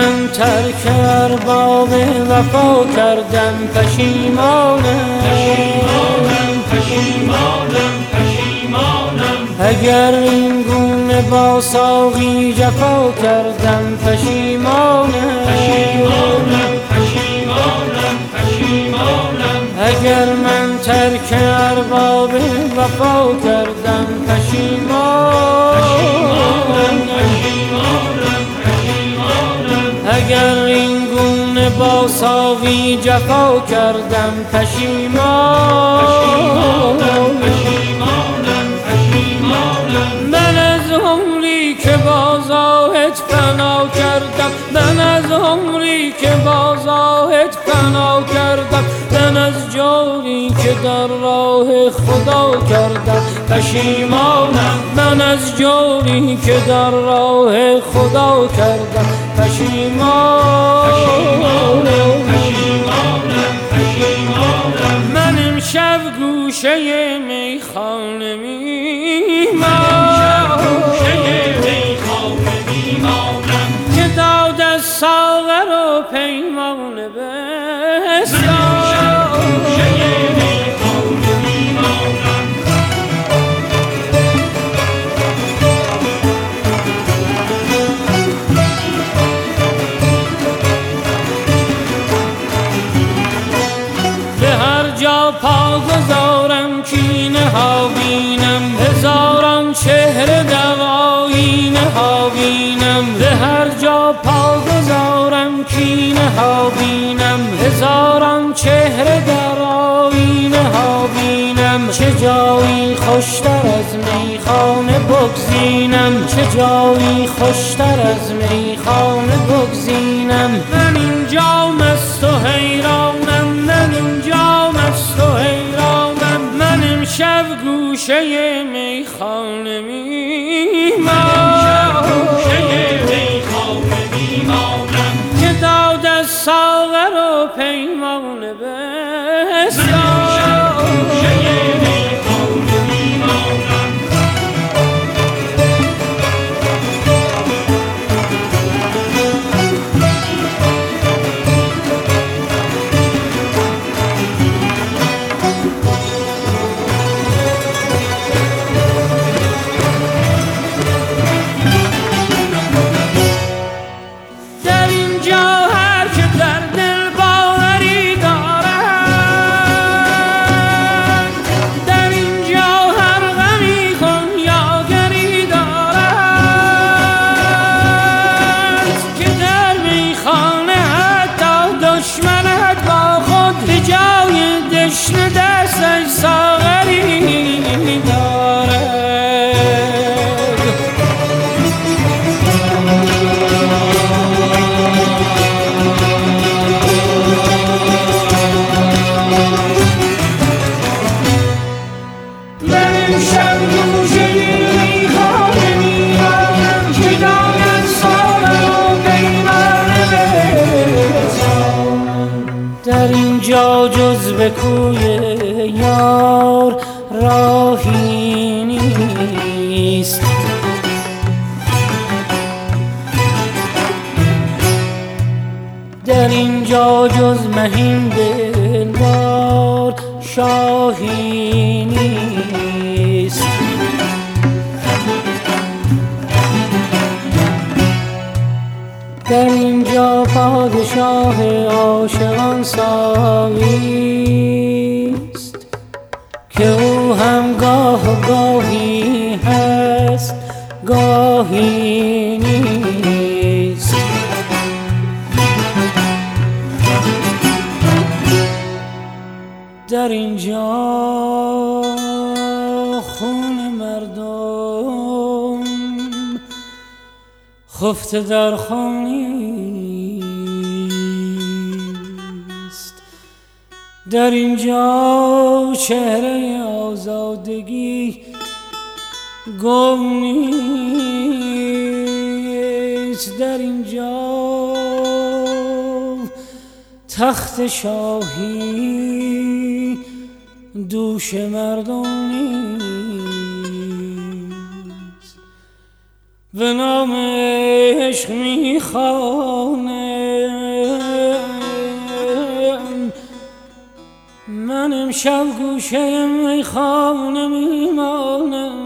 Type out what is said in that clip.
من ترک ارباب وفا کردم پشیمانم اگر این گونه با ساقی جفا کردم پشیمانم اگر من ترک ارباب وفا کردم پشیمانم اگر این گونه با ساقی جفا کردم پشیمانم من از عمری که با زاهد فنا کردم من از عمری که با زاهد فنا کردم من از جانی که در راه خدا کردم پشیمانم من از جانی که در راه خدا کردم پشیمانم من امشب گوشه میخانه میمانم که داد از ساغر و پیمانه بستان پا گذارم کینه ها بینم هزاران چهره در آینه ها بینم به هر جا پا گذارم کینه ها بینم هزاران چهره در آینه ها بینم چه جایی خوشتر از میخانه بگزینم چه جایی خوشتر از میخانه بگزینم من اینجا مست و حیرانم من اینجا مست و حیرانم من امشب گوشه میخانه میمانم که داد از ساغر و پیمانه بستان دستش ساغری دارد من امشب گوشه میخانه میمانم که دارد ساغر و پیمانه بستانم در اینجا جز به کوی یار راهی نیست در اینجا جز مهین دلدار شاهی نیست در اینجا پادشاه عاشقان ساقیست که او هم گاه و گاهی هست گاهی نیست در اینجا خون مردم خفته در خونیست در اینجا چهره آزادگی گم نیست در اینجا تخت شاهی دوش مردم نیست به نام عشق میخوانم. من امشب گوشه میخانه میمانم.